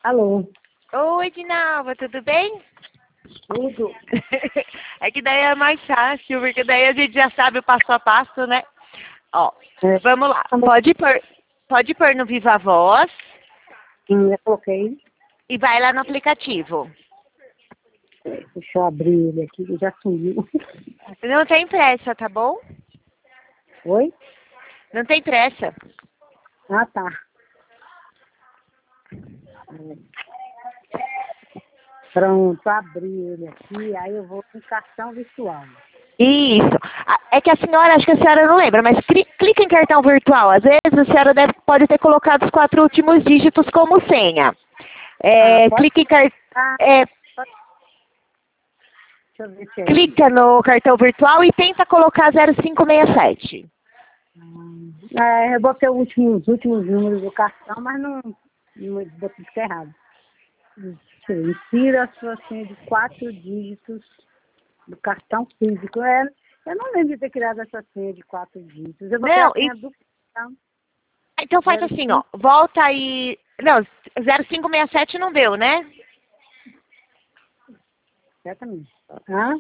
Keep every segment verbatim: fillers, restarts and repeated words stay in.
Alô? Oi, Dinalva, tudo bem? Tudo? É que daí é mais fácil, porque daí a gente já sabe o passo a passo, né? Ó, É, vamos lá. Pode pôr, pode pôr no Viva Voz sim, já coloquei. e vai lá no aplicativo. Deixa eu abrir ele aqui, que já sumiu. Não tem pressa, tá bom? Oi? Não tem pressa. Ah, tá. Pronto, abri ele aqui, aí eu vou com cartão virtual. Isso. Ah, é que a senhora, acho que a senhora não lembra, mas cli- clica em cartão virtual. Às vezes a senhora deve, pode ter colocado os quatro últimos dígitos como senha. Ah, É, pode clica em car... ah, é, pode... Deixa eu ver se é isso. clica no cartão virtual e tenta colocar zero cinco seis sete. Ah, é, eu botei os últimos, os últimos números do cartão, mas não, não botei tudo errado. Deixa eu ver. Insira a sua senha de quatro dígitos do cartão físico. É, eu não lembro de ter criado essa senha de quatro dígitos. Eu botei Não, a e- senha do cartão. então faz Zero assim, ó. cinco. Volta aí. Não, zero cinco seis sete não deu, né? Exatamente. Hã?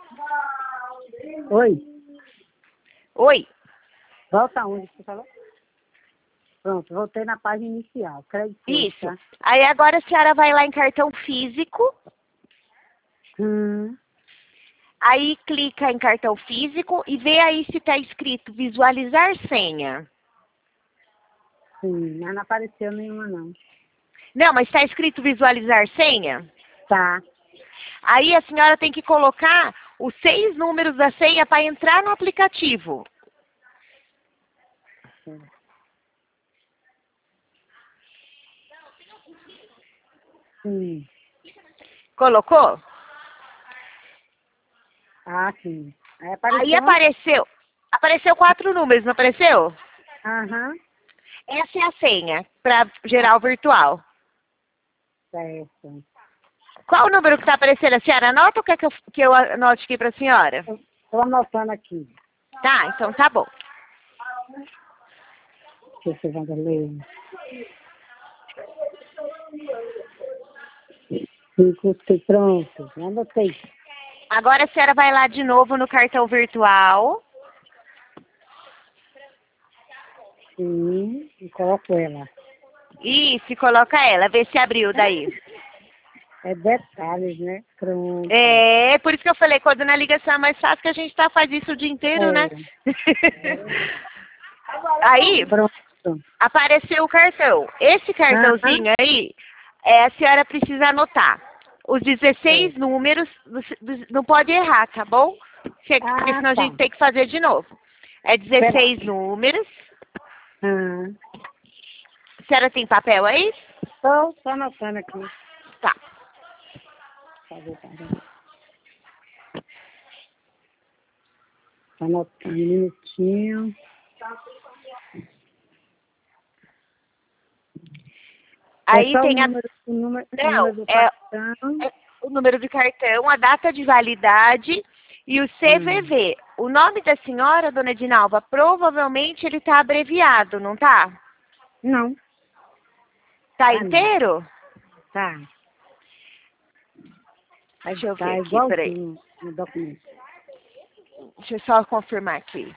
Oi? Oi. Volta onde você falou? Pronto, voltei na página inicial. Crédito, Isso. tá? Aí agora a senhora vai lá em cartão físico. Hum, Aí clica em cartão físico e vê aí se está escrito visualizar senha. sim, mas não apareceu nenhuma não. Não, mas está escrito visualizar senha? Tá. Aí a senhora tem que colocar os seis números da senha para entrar no aplicativo. Sim. Colocou? Ah, sim. Aí Aí apareceu onde? apareceu. Apareceu quatro números, não apareceu? Aham. Essa é a senha para geral virtual. Certo. Qual o número que está aparecendo? A senhora anota ou quer que eu, que eu anote aqui para a senhora? Estou anotando aqui. Tá, então tá bom. Deixa eu ver, ler. Fico pronto. Anotei. Agora a senhora vai lá de novo no cartão virtual. Sim. E coloco ela. Isso, e coloca ela, vê se abriu daí. É detalhes, né? Pronto. É, por isso que eu falei, quando na ligação é mais fácil que a gente tá, faz isso o dia inteiro, né? É. Aí, Pronto. apareceu o cartão. Esse Aham. cartãozinho aí, é, a senhora precisa anotar. Os dezesseis É. números, não pode errar, tá bom? Porque Ah, senão a tá. gente tem que fazer de novo. É Espera. dezesseis números. Ah. A senhora tem papel aí? Estou só anotando aqui. Tá. Fazer, tá, anotando um minutinho. É Aí só o tem a... número, o número, o Não, número do é, cartão. é o número de cartão, a data de validade e o C V Hum. V. O nome da senhora, dona Edinalva, provavelmente ele tá abreviado, não tá? Não, Tá tá não. inteiro? Tá. Tá, Deixa eu ver tá aqui, peraí. igualzinho no documento. Deixa eu só confirmar aqui.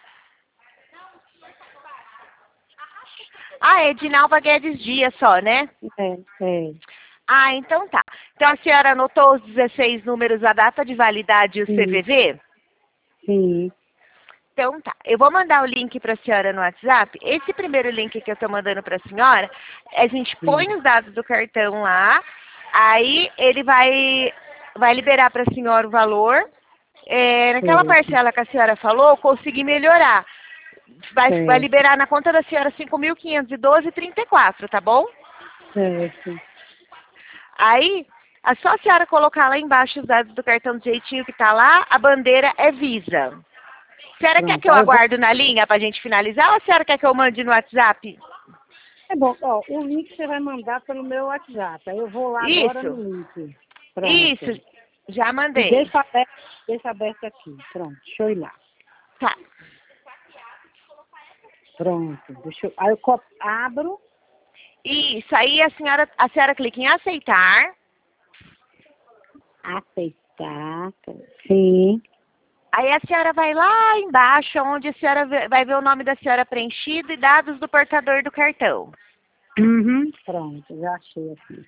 Ah, é Edinalva Guedes Dias só, né? É, é. Ah, então tá. Então a senhora anotou os dezesseis números, a data de validade e o Sim, C V V? sim. Então tá. Eu vou mandar o link para a senhora no WhatsApp. Esse primeiro link que eu estou mandando para a senhora, a gente põe Sim. os dados do cartão lá, aí ele vai, vai liberar para a senhora o valor. É, naquela Certo, parcela que a senhora falou, consegui melhorar. Vai, vai certo, liberar na conta da senhora cinco mil quinhentos e doze vírgula trinta e quatro, tá bom? certo. Aí, é só a senhora colocar lá embaixo os dados do cartão do jeitinho que tá lá, a bandeira é Visa. A senhora quer que Pronto. eu Aí eu vou... aguarde na linha pra gente finalizar ou a senhora quer que eu mande no WhatsApp? É bom, ó, o link você vai mandar pelo meu WhatsApp. Aí eu vou lá agora Isso, no link. Pronto. isso, já E mandei. deixa aberto, deixa aberto aqui. Pronto, deixa eu ir lá. Tá. Pronto. Deixa eu... Aí eu co- abro. Isso, aí a senhora, a senhora clica em aceitar. Aceitar. Sim. Aí a senhora vai lá embaixo, onde a senhora vê- vai ver o nome da senhora preenchido e dados do portador do cartão. Uhum. Pronto, já achei aqui.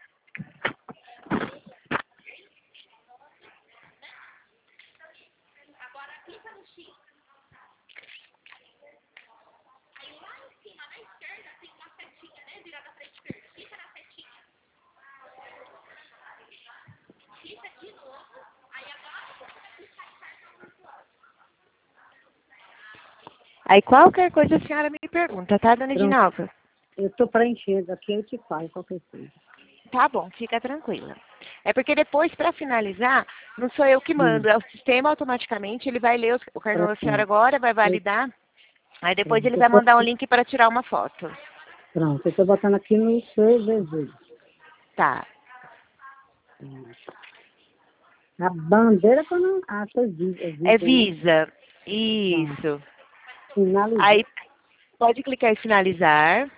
Aí qualquer coisa a senhora me pergunta, tá, dona Pronto. Edinalva? Eu estou preenchendo aqui, eu te falo qualquer coisa. Tá bom, fica tranquila. É porque depois, para finalizar, não sou eu que mando, Hum. é o sistema automaticamente, ele vai ler os- o cartão da senhora Pronto. agora, vai validar, aí depois Pronto. ele Eu vai tô, mandar um link para tirar uma foto. pronto, eu estou botando aqui no C V Z. Tá. A bandeira que eu não acho, é Visa, é É Visa, né? Visa. Pronto. Isso. Finalizar. Aí pode clicar em finalizar.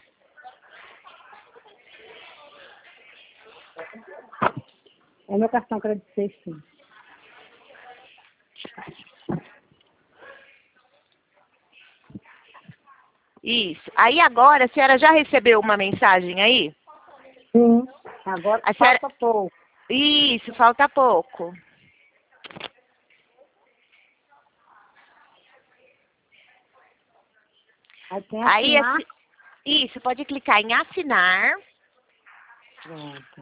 É meu cartão crédito sim. Isso. Aí agora a senhora já recebeu uma mensagem aí? Sim. Agora A senhora... falta pouco. Isso, falta pouco. Aí tem Aí assinar. esse... Isso, pode clicar em assinar. Pronto.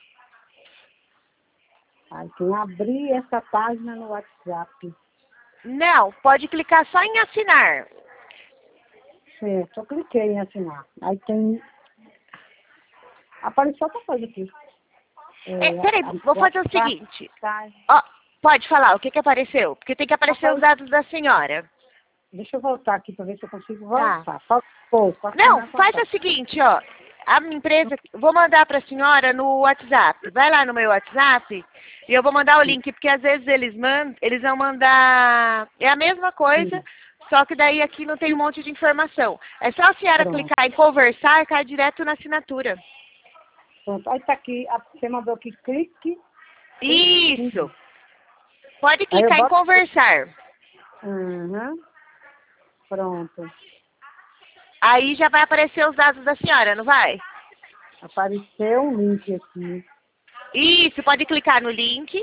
Aí tem abrir essa página no WhatsApp. Não, pode clicar só em assinar. Certo, eu cliquei em assinar. Aí tem. Apareceu outra coisa aqui. É, É, peraí, a- vou fazer o WhatsApp, seguinte. tá? Ó, pode falar, o que que apareceu? Porque tem que aparecer os Apare- dados da senhora. Deixa eu voltar aqui para ver se eu consigo Tá. voltar. Falta pouco. Não, Assinar faz falta. o seguinte, ó. A minha empresa, vou mandar para a senhora no WhatsApp. Vai lá no meu WhatsApp e eu vou mandar o link, porque às vezes eles mandam, eles vão mandar. É a mesma coisa, só que daí aqui não tem um monte de informação. É só a senhora Pronto. clicar em conversar e cai direto na assinatura. Pronto. Aí tá aqui. a- Você mandou aqui clique. Isso. Pode Aí eu clicar em boto. conversar. Uhum. Pronto. Aí já vai aparecer os dados da senhora, não vai? Apareceu um link aqui. Isso, pode clicar no link.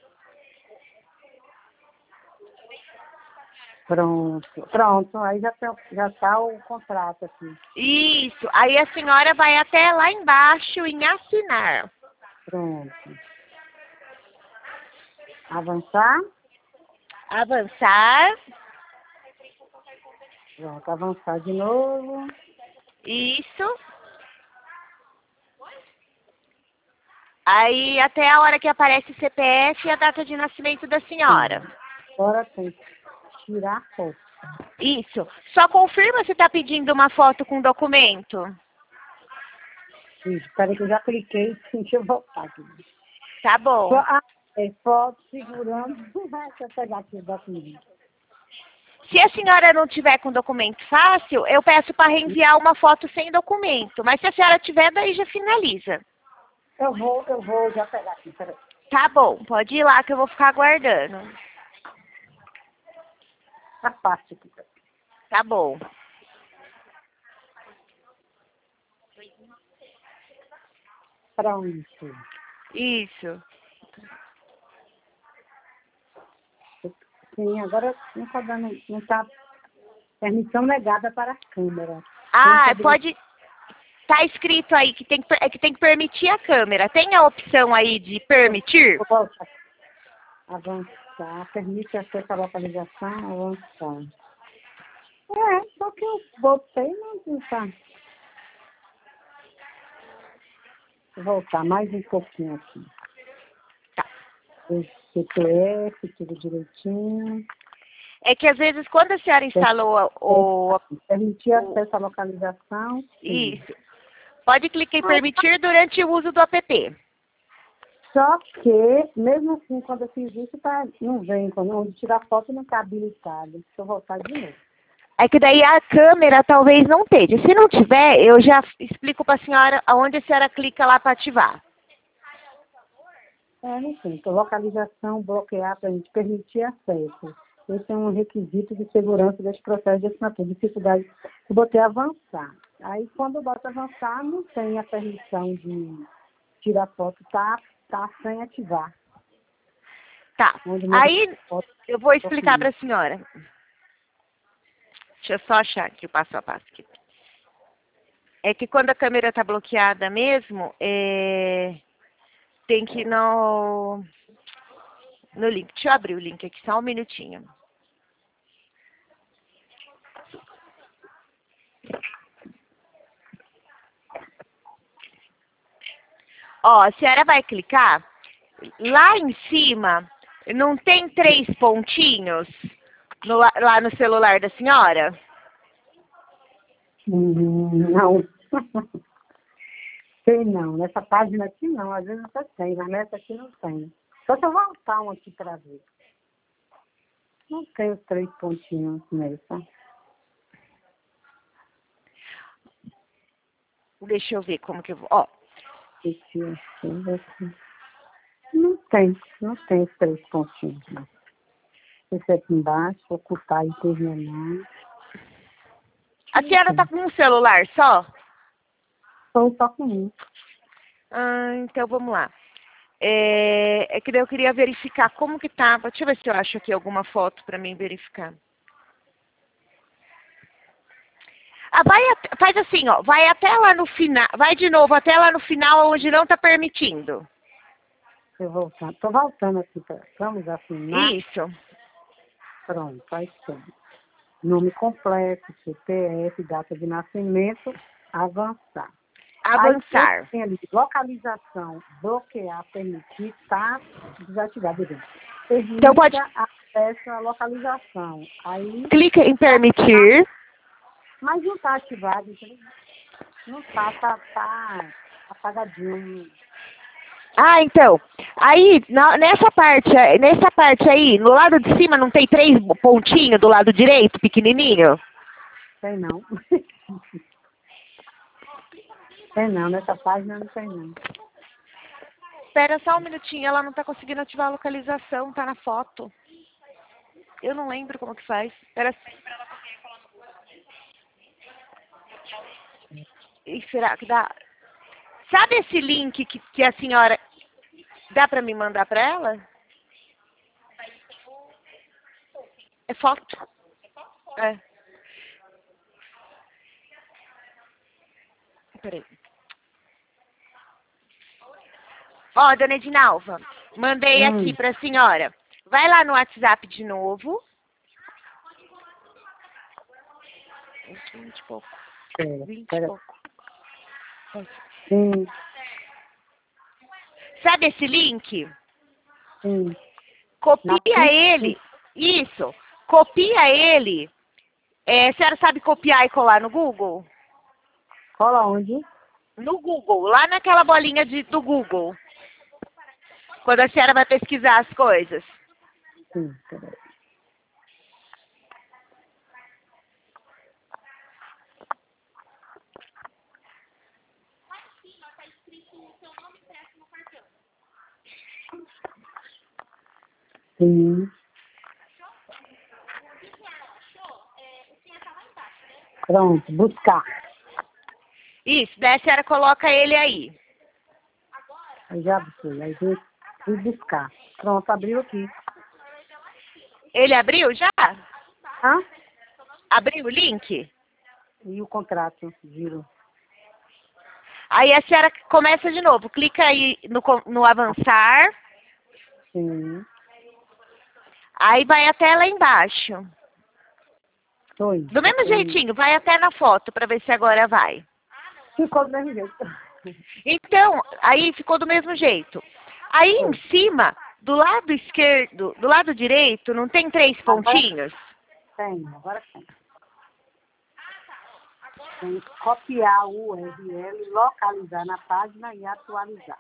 Pronto. Pronto. Aí já tá, já tá o contrato aqui. Isso. Aí a senhora vai até lá embaixo em assinar. Pronto. Avançar. Avançar. Pronto. Avançar de novo. Isso. Aí até a hora que aparece o C P F e a data de nascimento da senhora. Agora tem que tirar a foto. Isso. Só confirma se está pedindo uma foto com documento. Isso. Espera que eu já cliquei. Deixa eu voltar aqui. Tá bom. Fo- ah, é, foto segurando. Deixa eu pegar aqui o documento. Se a senhora não tiver com documento fácil, eu peço para reenviar uma foto sem documento. Mas se a senhora tiver, daí já finaliza. Eu vou, eu vou já pegar aqui. Peraí. Tá bom, pode ir lá que eu vou ficar aguardando. Tá fácil aqui. Tá bom. Pronto. Isso. Sim, agora não está dando, não está permissão negada para a câmera. Ah, Tem que pode. Tá escrito aí que tem que, per- é que tem que permitir a câmera. Tem a opção aí de permitir? Vou voltar. Avançar, permite acesso à localização, avançar. É, só que eu voltei, não está. Vou voltar mais um pouquinho aqui. Tá. C P F, tudo direitinho. É que às vezes quando a senhora instalou o. Permitir acesso à localização. Sim. Isso. Pode clicar em permitir durante o uso do app. Só que, mesmo assim, quando eu fiz isso, tá, não vem, quando onde tirar foto não está habilitado. Deixa eu voltar de novo. É que daí a câmera talvez não esteja. Se não tiver, eu já explico para a senhora aonde a senhora clica lá para ativar. É, não sei. Então, localização, bloquear para a gente permitir acesso. Esse é um requisito de segurança desse processo de assinatura. Dificuldade. Eu botei avançar. Aí, quando eu boto avançar, não tem a permissão de tirar foto, tá, tá sem ativar. Tá. Aí, eu vou explicar para a senhora. Deixa eu só achar aqui o passo a passo. Aqui. É que quando a câmera está bloqueada mesmo, é... tem que ir no... no link. Deixa eu abrir o link aqui, só um minutinho. Ó, a senhora vai clicar. Lá em cima, não tem três pontinhos no, lá no celular da senhora? Hum, não. Tem não. Nessa página aqui não. Às vezes até tem, mas nessa aqui não tem. Só se eu voltar um aqui para ver. Não tem os três pontinhos nessa. Deixa eu ver como que eu vou. Ó. Esse aqui. Não tem. Não tem os três pontinhos. Não. Esse aqui embaixo, ocultar e terminar. A senhora tá com um celular só? Estou só com um. Ah, então vamos lá. É, é que daí eu queria verificar como que tava. Deixa eu ver se eu acho aqui alguma foto para mim verificar. Ah, vai, faz assim, ó. Vai até lá no final. Vai de novo até lá no final onde não tá permitindo. Eu vou voltar. Estou voltando aqui. Pra, vamos assinar. Isso. Pronto, aí sim. Nome completo, C P F, data de nascimento, avançar. Avançar. Aí tem ali, localização, bloquear, permitir, está desativado. Permita Então pode... acesso à localização. Aí, clica em permitir. Mas não está ativado, entendeu? Não está, está tá apagadinho. Ah, então. Aí, na, nessa parte, nessa parte aí, no lado de cima não tem três pontinhos do lado direito, pequenininho? Tem não. Tem não, nessa página não tem não. Espera só um minutinho, ela não tá conseguindo ativar a localização, tá na foto. Eu não lembro como que faz. Espera. E será que dá? Sabe esse link que, que a senhora... Dá pra me mandar pra ela? É foto. É. Peraí. Ó, dona Edinalva, mandei Hum. aqui pra senhora. Vai lá no WhatsApp de novo. vinte e pouco. É, vinte pera. e pouco. Sim, Sabe esse link? sim. Copia Na- ele. Isso. Copia ele. É, a senhora sabe copiar e colar no Google? Cola onde? No Google, lá naquela bolinha de, do Google. Quando a senhora vai pesquisar as coisas. Sim, peraí. Sim. Pronto, buscar. Isso, daí a senhora coloca ele aí. Aí já busquei. Aí vem fui buscar. Pronto, abriu aqui. Ele abriu já? Hã? Abriu o link? E o contrato, giro. Aí a senhora começa de novo. Clica aí no, no avançar. Sim. Aí vai até lá embaixo. Tô indo. Do mesmo jeitinho, vai até na foto para ver se agora vai. Ficou do mesmo jeito. Então, aí ficou do mesmo jeito. Aí em cima, do lado esquerdo, do lado direito, não tem três pontinhos? Tem, agora tem. Tem que copiar o U R L, localizar na página e atualizar.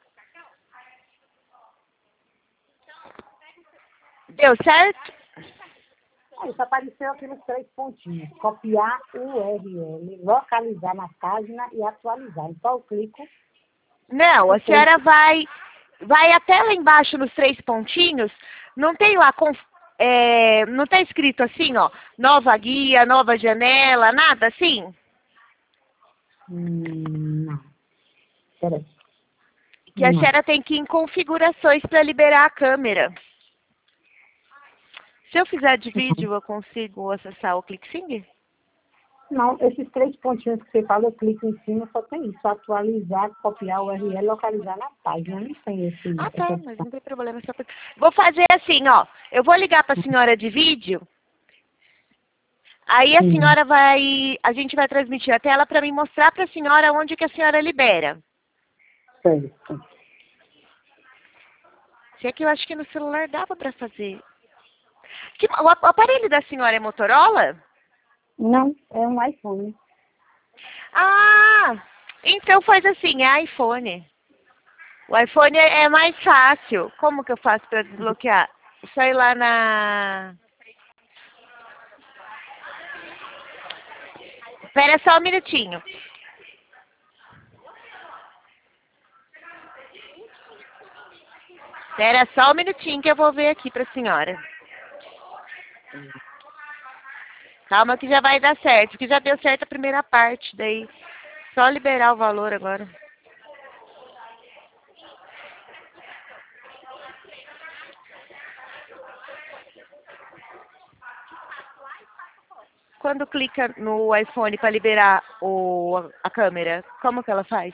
Deu certo? Aí só apareceu aqueles três pontinhos. Copiar o U R L, localizar na página e atualizar. Então eu clico. Não, a senhora vai, vai até lá embaixo nos três pontinhos, não tem lá, com, é, não está escrito assim, ó, nova guia, nova janela, nada assim? Hum, não. Peraí. Que a Não. senhora tem que ir em configurações para liberar a câmera. Se eu fizer de vídeo, eu consigo acessar o ClickSing? Não, esses três pontinhos que você fala, eu clico em cima, só tem isso. Atualizar, copiar o U R L, localizar na página. Não tem esse. Ah, essa tá, mas opção. não tem problema. Só... Vou fazer assim, ó. Eu vou ligar para a senhora de vídeo. Aí a Hum, senhora vai... A gente vai transmitir a tela para mim mostrar para a senhora onde que a senhora libera. certo. Se é que eu acho que no celular dava para fazer. Que- O ap- o aparelho da senhora é Motorola? Não, é um iPhone. Ah, então faz assim, é iPhone. O iPhone é é mais fácil. Como que eu faço para desbloquear? Só ir lá na... Espera só um minutinho. Espera só um minutinho que eu vou ver aqui para a senhora. Calma que já vai dar certo, que já deu certo a primeira parte, daí só liberar o valor agora. Quando clica no iPhone para liberar o, a câmera, como que ela faz?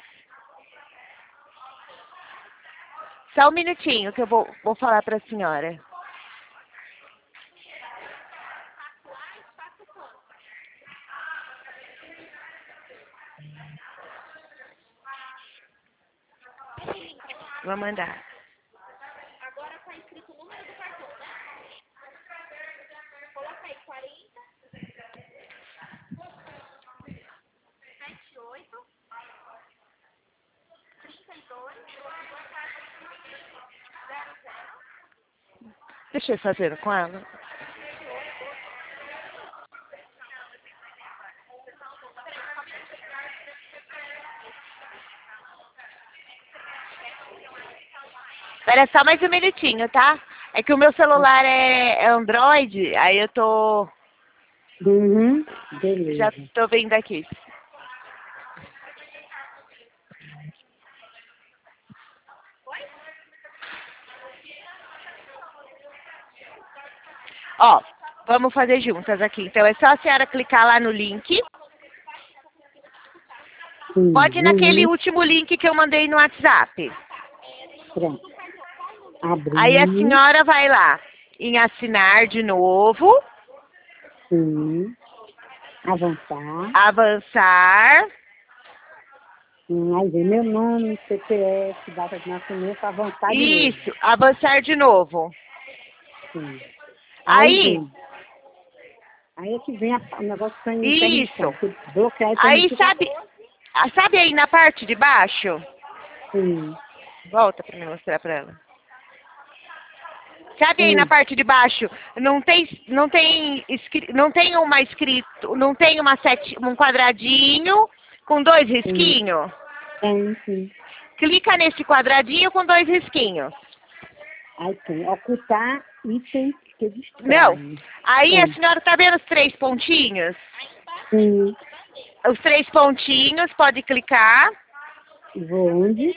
Só um minutinho que eu vou, vou falar para a senhora. Vou mandar. Deixa eu fazer com ela. Espera só mais um minutinho, tá? É que o meu celular é, é Android, aí eu tô... Uhum, Já beleza. tô vendo aqui. Ó, vamos fazer juntas aqui. Então é só a senhora clicar lá no link. Pode ir naquele Uhum, último link que eu mandei no WhatsApp. pronto. Aí a Abrir. senhora vai lá em assinar de novo, Sim. Avançar. avançar, Hum, aí vem meu nome, C P F, data de nascimento, avançar de novo. isso, avançar de novo. Sim. Aí Aí, vem. Aí é que vem a, o negócio sem permissão. isso. Você bloquear e Aí permitir pra... sabe, ah, sabe aí na parte de baixo? Sim. Volta para me mostrar para ela. Sabe aí na Sim. parte de baixo, não tem, não tem, escri- não tem uma escrito, não tem uma sete, um quadradinho com dois Sim. risquinhos? Tem, sim. Clica nesse quadradinho com dois risquinhos. Aí tem ocultar itens que Não. distraem. Aí a Tem. senhora tá vendo os três pontinhos? Sim. Os três pontinhos, pode clicar. Vou onde?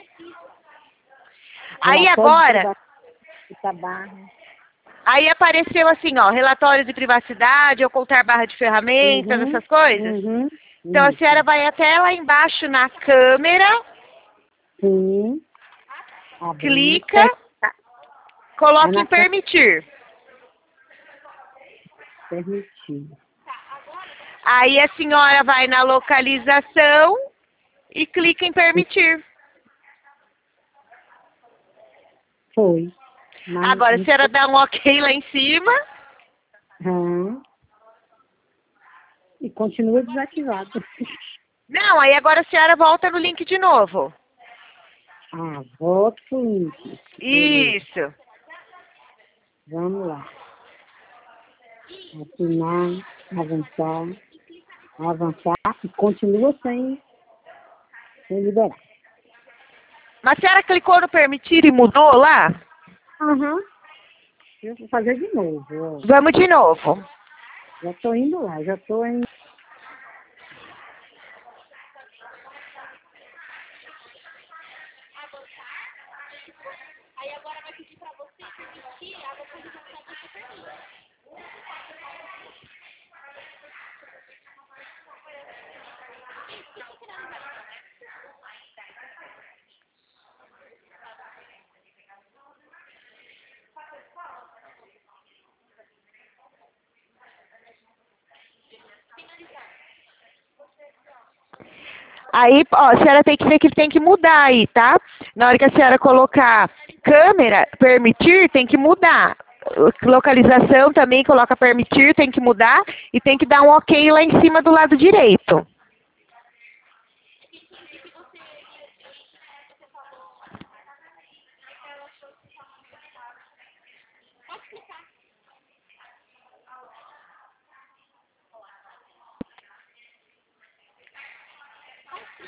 Aí Relatório de agora, privacidade, barra. aí apareceu assim, ó, relatório de privacidade, ocultar barra de ferramentas, Uhum. essas coisas. Uhum. Então a senhora Isso. vai até lá embaixo na câmera, Sim. Abrir. clica, Tá. É coloca na em câmera permitir. permitido. Aí a senhora vai na localização e clica em permitir. Foi. Mas, Agora a senhora dá um ok lá em cima. uhum. E continua desativado. Não, aí agora a senhora volta no link de novo. Ah, volta pro link. Beleza. Isso. Vamos lá. assinar, avançar, avançar e continua sem, sem liberar. Mas a senhora clicou no permitir e mudou lá? Aham. Eu vou fazer de novo. Ó. Vamos de novo. Já estou indo lá, já estou em. Aí, ó, a senhora tem que ver que tem que mudar aí, tá? Na hora que a senhora colocar câmera, permitir, tem que mudar. Localização também coloca permitir, tem que mudar. E tem que dar um ok lá em cima do lado direito.